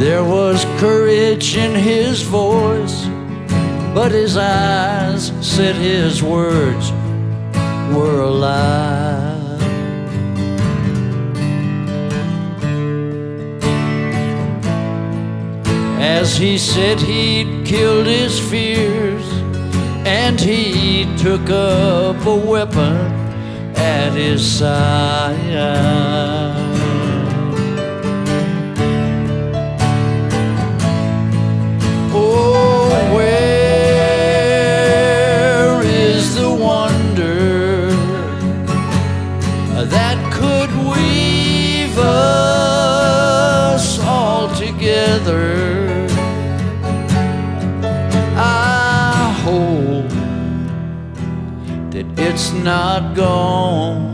There was courage in his voice, but his eyes said his words were a lie. As he said he'd killed his fears, and he took up a weapon at his side. Oh, where is the wonder that could weave us all together? I hope that it's not gone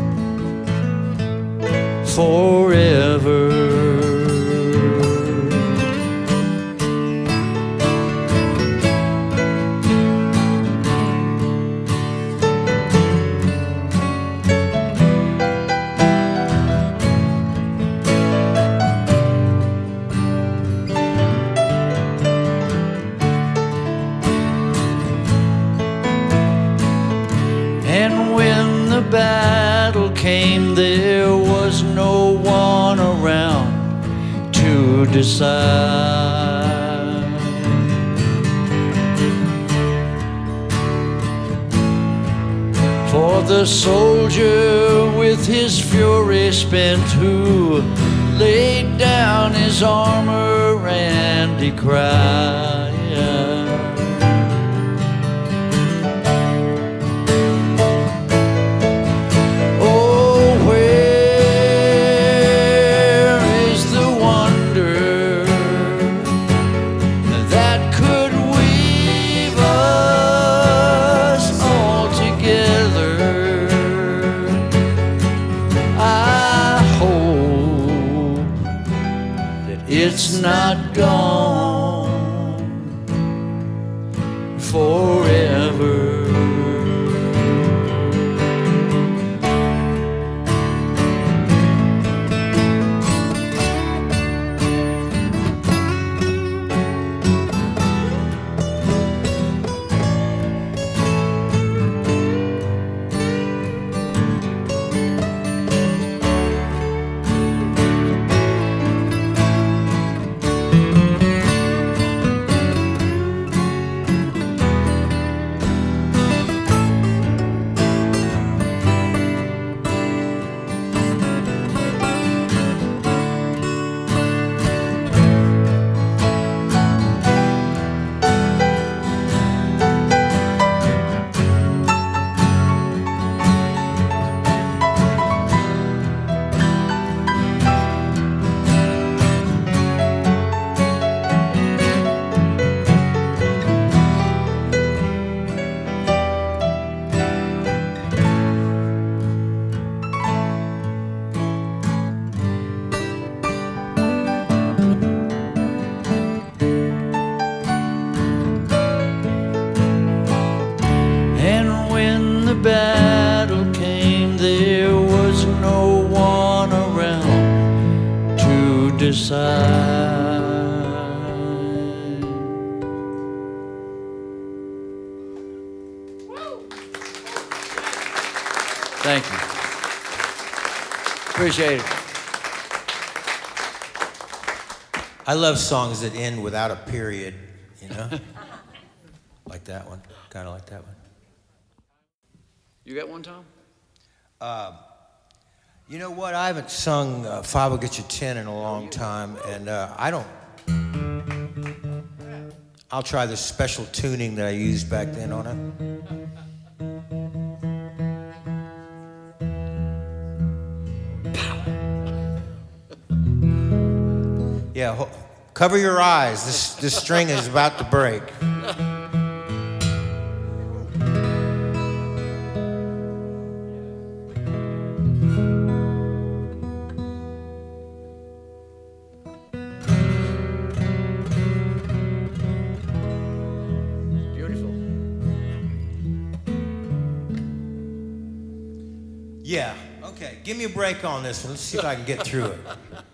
forever. Battle came, there was no one around to decide. For the soldier with his fury spent, who laid down his armor and he cried, it's not gone forever. Battle came, there was no one around to decide. Thank you. Appreciate it. I love songs that end without a period, you know? Like that one, kind of like that one. You got one, Tom? You know what? I haven't sung Five Will Get You 10 in a long time, and I'll try this special tuning that I used back then on it. Yeah, cover your eyes. This string is about to break. Yeah, okay. Give me a break on this one. Let's see if I can get through it.